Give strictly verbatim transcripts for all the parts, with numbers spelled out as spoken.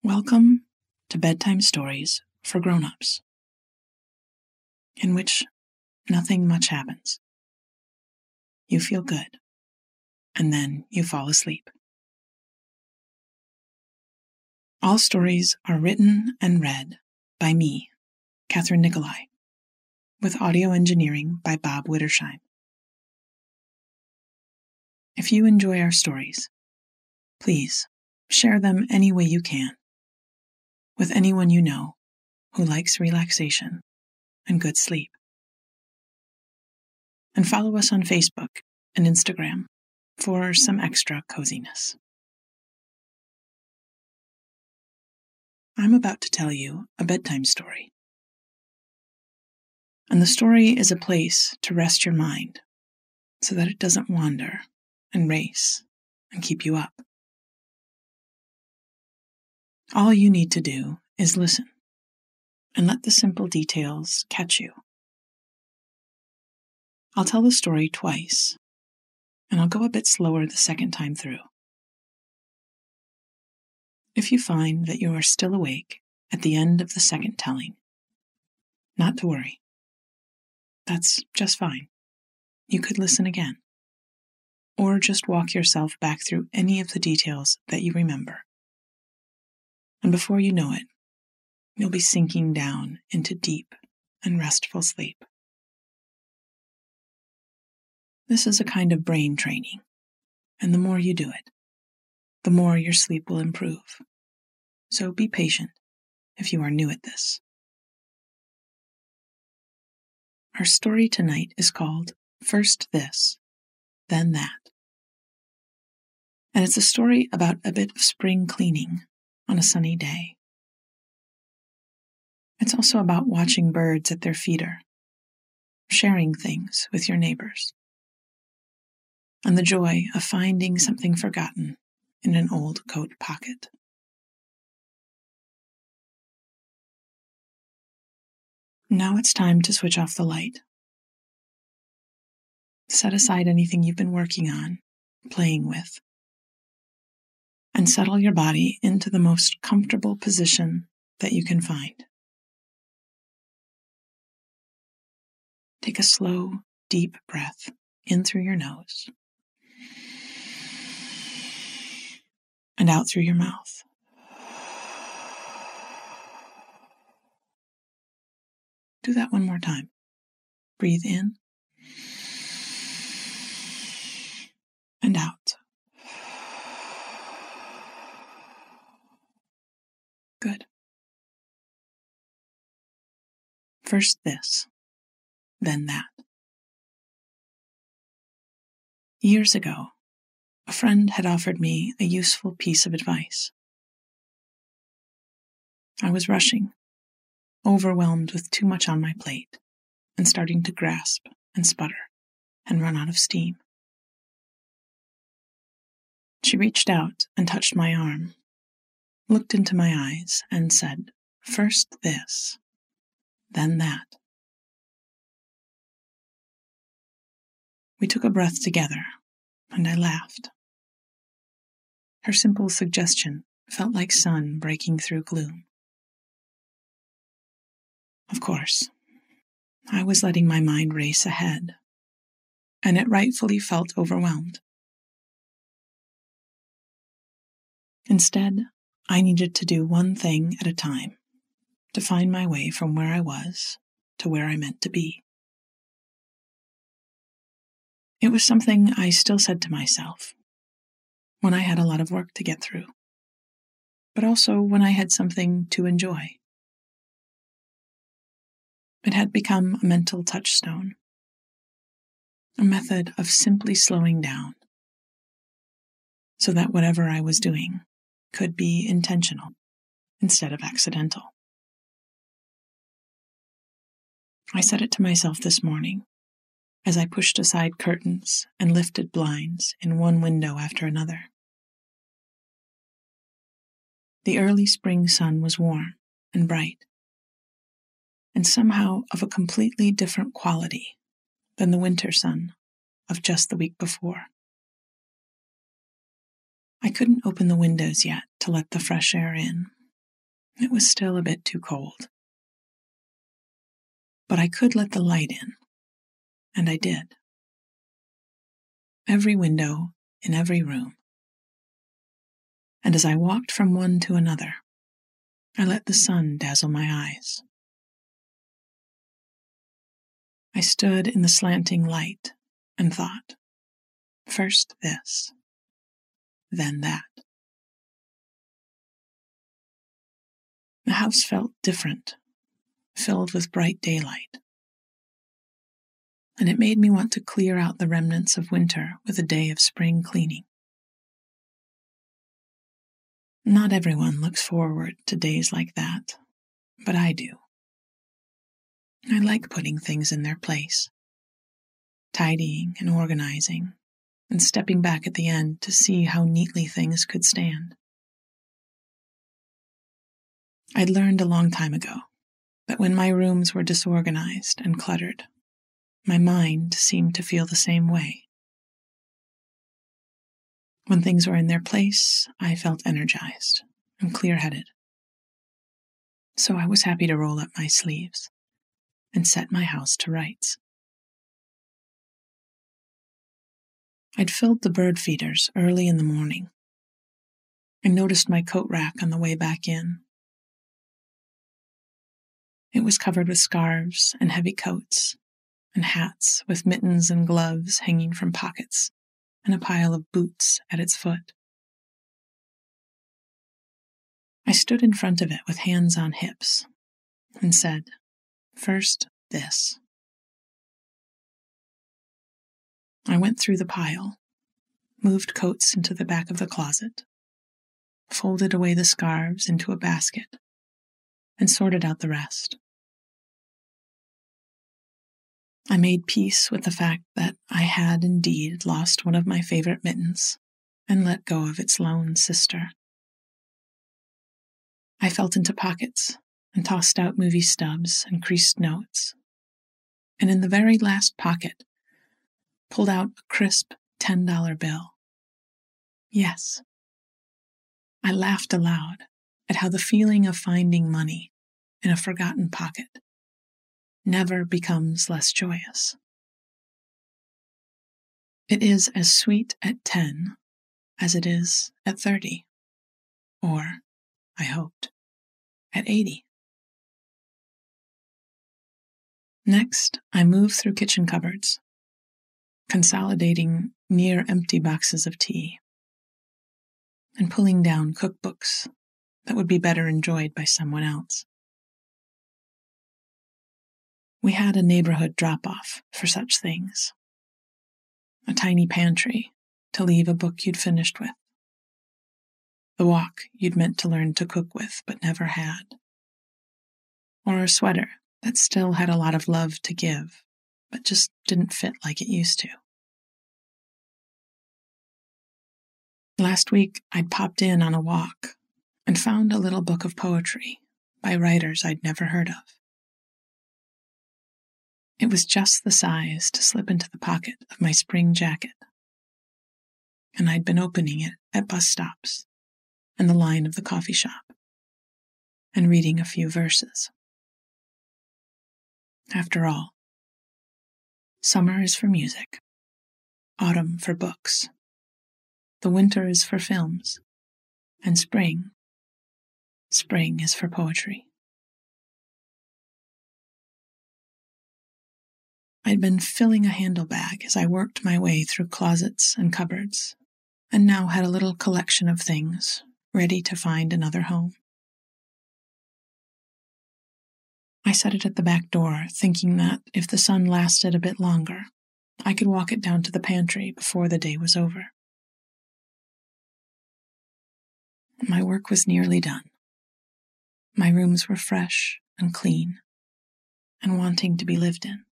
Welcome to Bedtime Stories for Grown-Ups, in which nothing much happens. You feel good, and then you fall asleep. All stories are written and read by me, Catherine Nicolai, with audio engineering by Bob Wittersheim. If you enjoy our stories, please share them any way you can with anyone you know who likes relaxation and good sleep. And follow us on Facebook and Instagram for some extra coziness. I'm about to tell you a bedtime story. And the story is a place to rest your mind so that it doesn't wander and race and keep you up. All you need to do is listen and let the simple details catch you. I'll tell the story twice, and I'll go a bit slower the second time through. If you find that you are still awake at the end of the second telling, not to worry. That's just fine. You could listen again, or just walk yourself back through any of the details that you remember. And before you know it, you'll be sinking down into deep and restful sleep. This is a kind of brain training, and the more you do it, the more your sleep will improve. So be patient if you are new at this. Our story tonight is called First This, Then That. And it's a story about a bit of spring cleaning on a sunny day. It's also about watching birds at their feeder, sharing things with your neighbors, and the joy of finding something forgotten in an old coat pocket. Now it's time to switch off the light. Set aside anything you've been working on, playing with, and settle your body into the most comfortable position that you can find. Take a slow, deep breath in through your nose and out through your mouth. Do that one more time. Breathe in and out. Good. First this, then that. Years ago, a friend had offered me a useful piece of advice. I was rushing, overwhelmed with too much on my plate, and starting to grasp and sputter and run out of steam. She reached out and touched my arm, looked into my eyes, and said, "First this, then that." We took a breath together, and I laughed. Her simple suggestion felt like sun breaking through gloom. Of course, I was letting my mind race ahead, and it rightfully felt overwhelmed. Instead, I needed to do one thing at a time to find my way from where I was to where I meant to be. It was something I still said to myself when I had a lot of work to get through, but also when I had something to enjoy. It had become a mental touchstone, a method of simply slowing down so that whatever I was doing could be intentional instead of accidental. I said it to myself this morning as I pushed aside curtains and lifted blinds in one window after another. The early spring sun was warm and bright, and somehow of a completely different quality than the winter sun of just the week before. I couldn't open the windows yet to let the fresh air in, It was still a bit too cold. But I could let the light in, and I did. Every window in every room. And as I walked from one to another, I let the sun dazzle my eyes. I stood in the slanting light and thought, first this, then that. The house felt different, filled with bright daylight, and it made me want to clear out the remnants of winter with a day of spring cleaning. Not everyone looks forward to days like that, but I do. I like putting things in their place, tidying and organizing, and stepping back at the end to see how neatly things could stand. I'd learned a long time ago that when my rooms were disorganized and cluttered, my mind seemed to feel the same way. When things were in their place, I felt energized and clear-headed. So I was happy to roll up my sleeves and set my house to rights. I'd filled the bird feeders early in the morning and noticed my coat rack on the way back in. It was covered with scarves and heavy coats and hats with mittens and gloves hanging from pockets and a pile of boots at its foot. I stood in front of it with hands on hips and said, first this. I went through the pile, moved coats into the back of the closet, folded away the scarves into a basket, and sorted out the rest. I made peace with the fact that I had indeed lost one of my favorite mittens and let go of its lone sister. I felt into pockets and tossed out movie stubs and creased notes, and in the very last pocket, pulled out a crisp ten dollar bill. Yes. I laughed aloud at how the feeling of finding money in a forgotten pocket never becomes less joyous. It is as sweet at ten as it is at thirty, or, I hoped, at eighty. Next, I moved through kitchen cupboards, consolidating near empty boxes of tea, and pulling down cookbooks that would be better enjoyed by someone else. We had a neighborhood drop-off for such things. A tiny pantry to leave a book you'd finished with. The wok you'd meant to learn to cook with but never had. Or a sweater that still had a lot of love to give but just didn't fit like it used to. Last week, I'd popped in on a walk and found a little book of poetry by writers I'd never heard of. It was just the size to slip into the pocket of my spring jacket, and I'd been opening it at bus stops and the line of the coffee shop, and reading a few verses. After all, summer is for music, autumn for books, the winter is for films, and spring, spring is for poetry. I'd been filling a handlebag as I worked my way through closets and cupboards, and now had a little collection of things ready to find another home. I set it at the back door, thinking that if the sun lasted a bit longer, I could walk it down to the pantry before the day was over. My work was nearly done. My rooms were fresh and clean, and wanting to be lived in.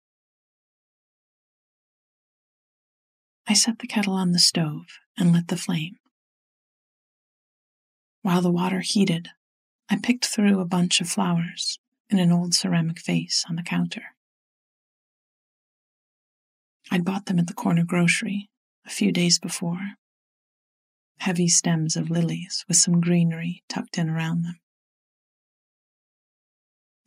I set the kettle on the stove and lit the flame. While the water heated, I picked through a bunch of flowers in an old ceramic vase on the counter. I'd bought them at the corner grocery a few days before. Heavy stems of lilies with some greenery tucked in around them.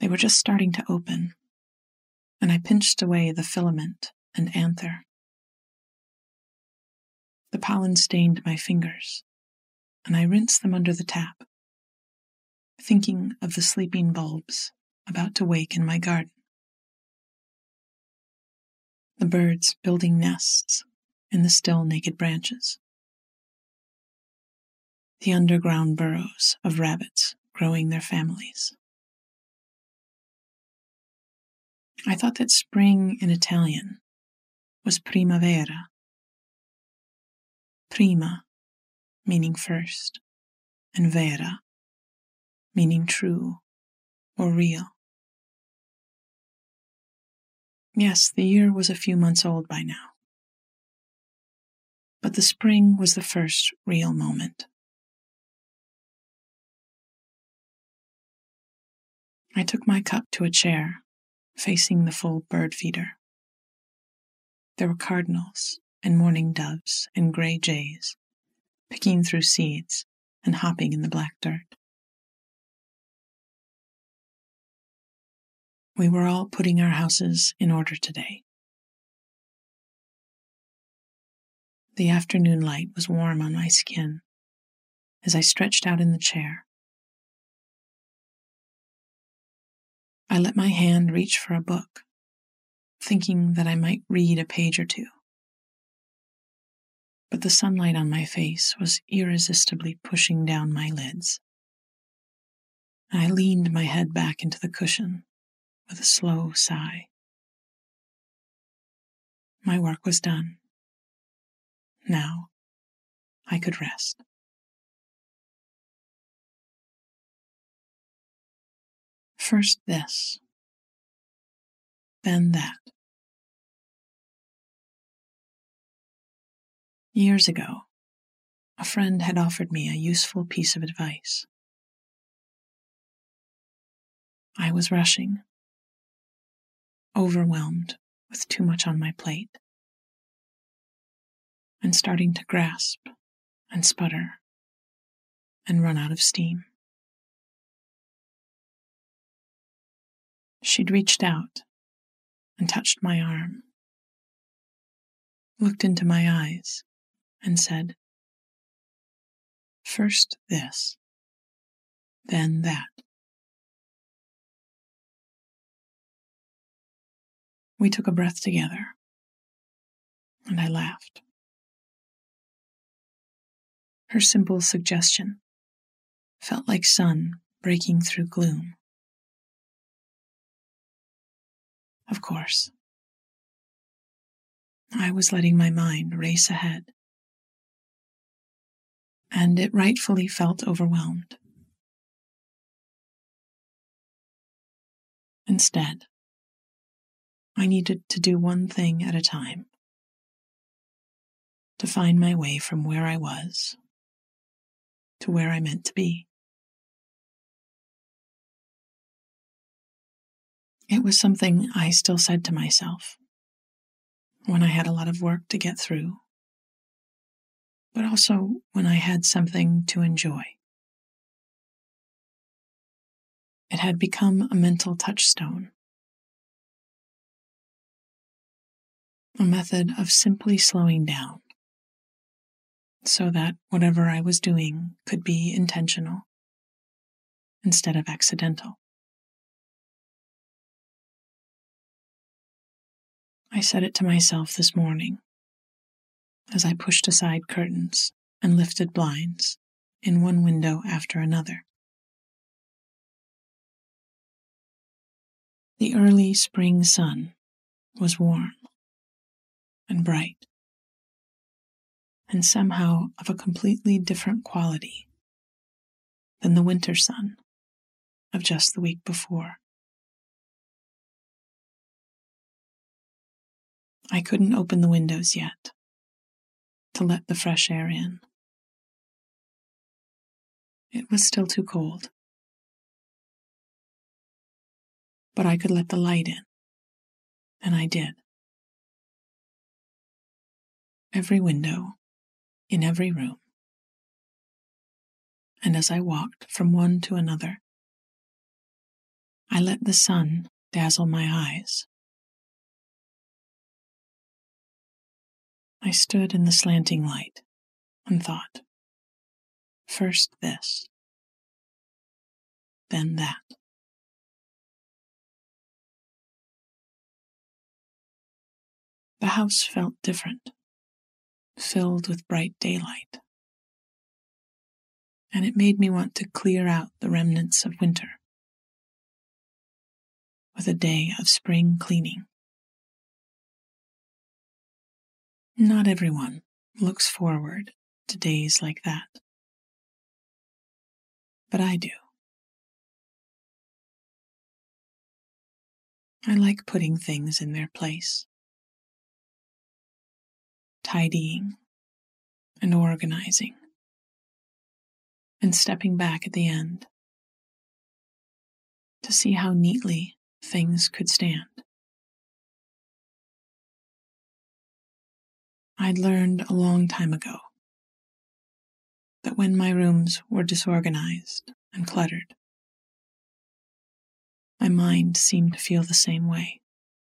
They were just starting to open, and I pinched away the filament and anther. The pollen stained my fingers, and I rinsed them under the tap, thinking of the sleeping bulbs about to wake in my garden. The birds building nests in the still naked branches. The underground burrows of rabbits growing their families. I thought that spring in Italian was primavera. Prima, meaning first, and vera, meaning true or real. Yes, the year was a few months old by now. But the spring was the first real moment. I took my cup to a chair, facing the full bird feeder. There were cardinals and mourning doves and gray jays, picking through seeds and hopping in the black dirt. We were all putting our houses in order today. The afternoon light was warm on my skin as I stretched out in the chair. I let my hand reach for a book, thinking that I might read a page or two. But the sunlight on my face was irresistibly pushing down my lids. I leaned my head back into the cushion with a slow sigh. My work was done. Now I could rest. First this, then that. Years ago, a friend had offered me a useful piece of advice. I was rushing, overwhelmed with too much on my plate, and starting to grasp and sputter and run out of steam. She'd reached out and touched my arm, looked into my eyes, and said, "First this, then that." We took a breath together, and I laughed. Her simple suggestion felt like sun breaking through gloom. Of course, I was letting my mind race ahead, and it rightfully felt overwhelmed. Instead, I needed to do one thing at a time, to find my way from where I was to where I meant to be. It was something I still said to myself when I had a lot of work to get through, but also when I had something to enjoy. It had become a mental touchstone, a method of simply slowing down so that whatever I was doing could be intentional instead of accidental. I said it to myself this morning as I pushed aside curtains and lifted blinds in one window after another. The early spring sun was warm and bright, and somehow of a completely different quality than the winter sun of just the week before. I couldn't open the windows yet to let the fresh air in. It was still too cold. But I could let the light in, and I did. Every window, in every room. And as I walked from one to another, I let the sun dazzle my eyes. I stood in the slanting light and thought, first this, then that. The house felt different, filled with bright daylight, and it made me want to clear out the remnants of winter with a day of spring cleaning. Not everyone looks forward to days like that, but I do. I like putting things in their place, tidying and organizing, and stepping back at the end to see how neatly things could stand. I'd learned a long time ago that when my rooms were disorganized and cluttered, my mind seemed to feel the same way.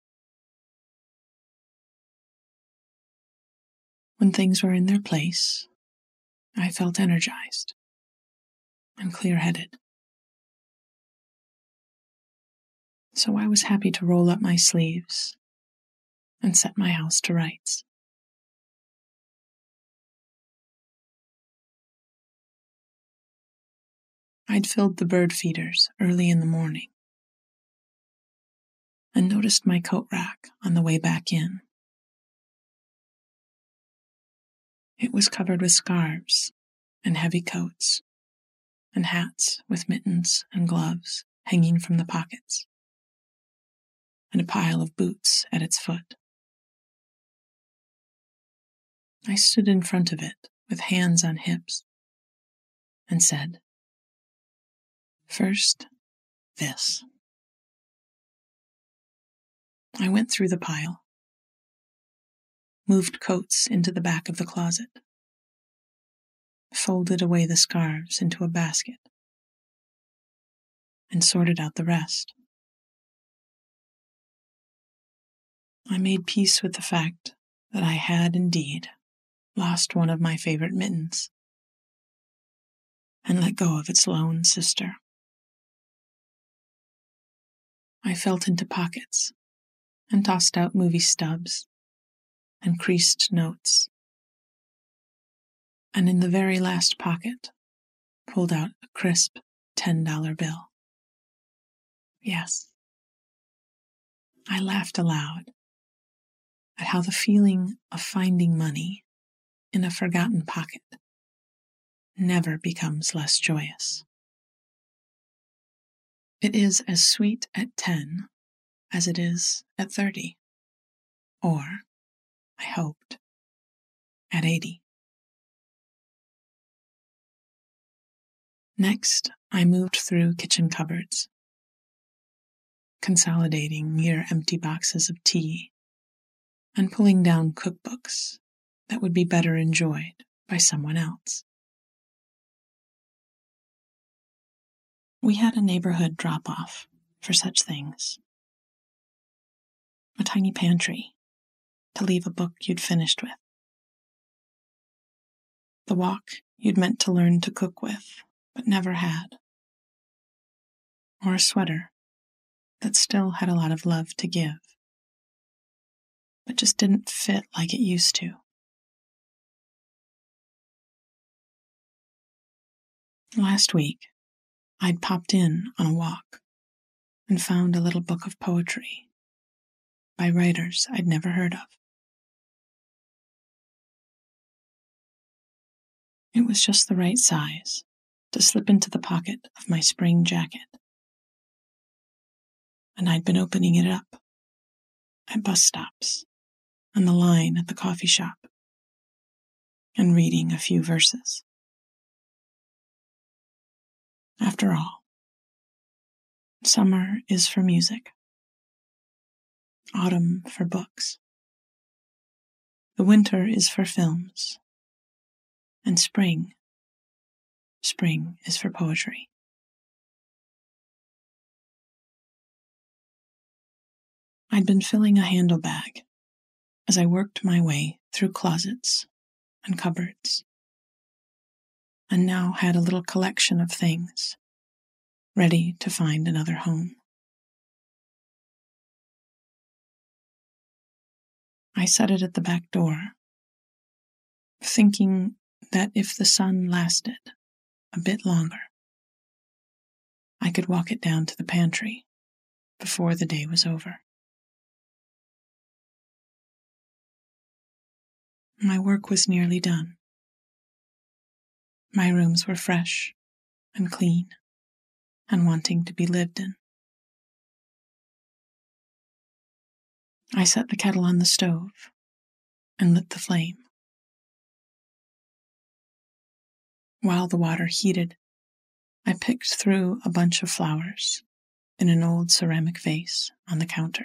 When things were in their place, I felt energized and clear-headed. So I was happy to roll up my sleeves and set my house to rights. I'd filled the bird feeders early in the morning and noticed my coat rack on the way back in. It was covered with scarves and heavy coats and hats with mittens and gloves hanging from the pockets, and a pile of boots at its foot. I stood in front of it with hands on hips and said, first, this. I went through the pile, moved coats into the back of the closet, folded away the scarves into a basket, and sorted out the rest. I made peace with the fact that I had indeed lost one of my favorite mittens and let go of its lone sister. I felt into pockets and tossed out movie stubs and creased notes, and in the very last pocket pulled out a crisp ten dollar bill. Yes, I laughed aloud at how the feeling of finding money in a forgotten pocket never becomes less joyous. It is as sweet at ten as it is at thirty, or, I hoped, at eighty. Next, I moved through kitchen cupboards, consolidating near empty boxes of tea and pulling down cookbooks that would be better enjoyed by someone else. We had a neighborhood drop-off for such things. A tiny pantry to leave a book you'd finished with. The wok you'd meant to learn to cook with, but never had. Or a sweater that still had a lot of love to give, but just didn't fit like it used to. Last week, I'd popped in on a walk and found a little book of poetry by writers I'd never heard of. It was just the right size to slip into the pocket of my spring jacket, and I'd been opening it up at bus stops, on the line at the coffee shop, and reading a few verses. After all, summer is for music, autumn for books, the winter is for films, and spring, spring is for poetry. I'd been filling a handlebag as I worked my way through closets and cupboards, and now had a little collection of things ready to find another home. I set it at the back door, thinking that if the sun lasted a bit longer, I could walk it down to the pantry before the day was over. My work was nearly done. My rooms were fresh and clean and wanting to be lived in. I set the kettle on the stove and lit the flame. While the water heated, I picked through a bunch of flowers in an old ceramic vase on the counter.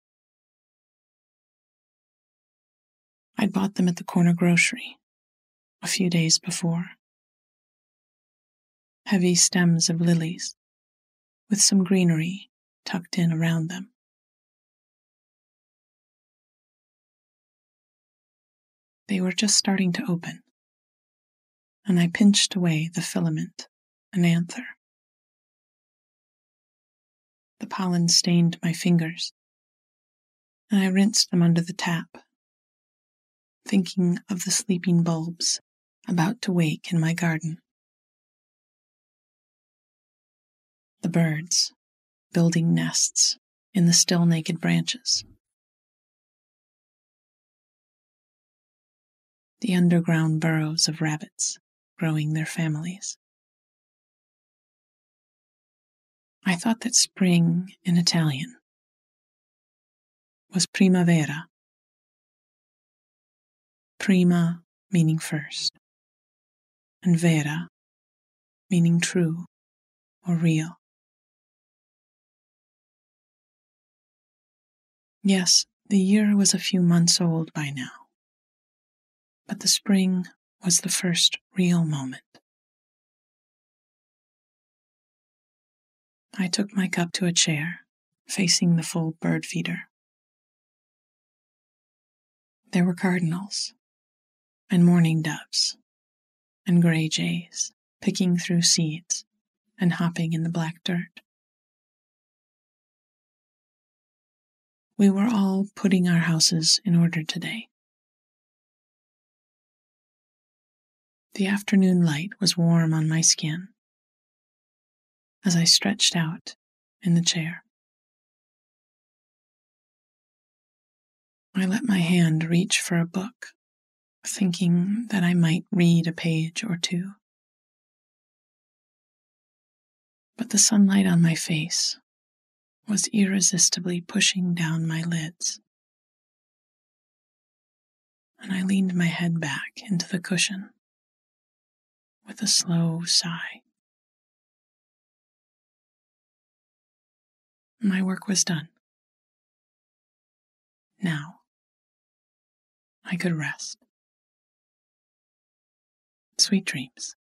I'd bought them at the corner grocery a few days before. Heavy stems of lilies with some greenery tucked in around them. They were just starting to open, and I pinched away the filament and anther. The pollen stained my fingers, and I rinsed them under the tap, thinking of the sleeping bulbs about to wake in my garden. The birds building nests in the still naked branches. The underground burrows of rabbits growing their families. I thought that spring in Italian was primavera. Prima meaning first, and vera meaning true or real. Yes, the year was a few months old by now, but the spring was the first real moment. I took my cup to a chair, facing the full bird feeder. There were cardinals, and mourning doves, and gray jays, picking through seeds and hopping in the black dirt. We were all putting our houses in order today. The afternoon light was warm on my skin as I stretched out in the chair. I let my hand reach for a book, thinking that I might read a page or two. But the sunlight on my face was irresistibly pushing down my lids, and I leaned my head back into the cushion with a slow sigh. My work was done. Now I could rest. Sweet dreams.